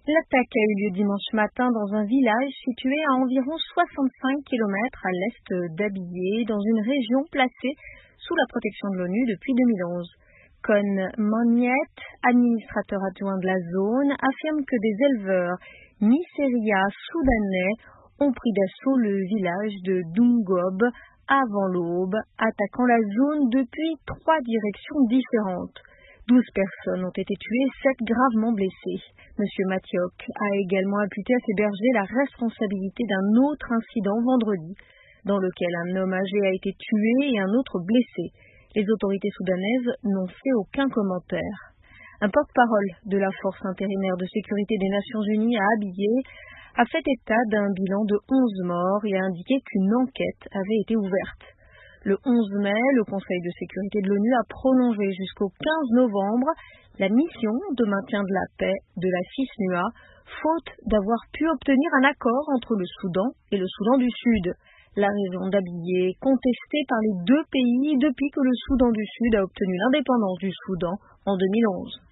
L'attaque a eu lieu dimanche matin dans un village situé à environ 65 km à l'est d'Abyei, dans une région placée sous la protection de l'ONU depuis 2011. Kon Monyet, administrateur adjoint de la zone, affirme que des éleveurs Nisseria soudanais ont pris d'assaut le village de Dungob avant l'aube, attaquant la zone depuis 3 directions différentes. 12 personnes ont été tuées, 7 gravement blessées. Monsieur Mathiok a également imputé à ses bergers la responsabilité d'un autre incident vendredi, dans lequel un homme âgé a été tué et un autre blessé. Les autorités soudanaises n'ont fait aucun commentaire. Un porte-parole de la Force intérimaire de sécurité des Nations Unies à Abyei a fait état d'un bilan de 11 morts et a indiqué qu'une enquête avait été ouverte. Le 11 mai, le Conseil de sécurité de l'ONU a prolongé jusqu'au 15 novembre la mission de maintien de la paix de la CISNUA, faute d'avoir pu obtenir un accord entre le Soudan et le Soudan du Sud. La région d'Abyei est contestée par les deux pays depuis que le Soudan du Sud a obtenu l'indépendance du Soudan en 2011.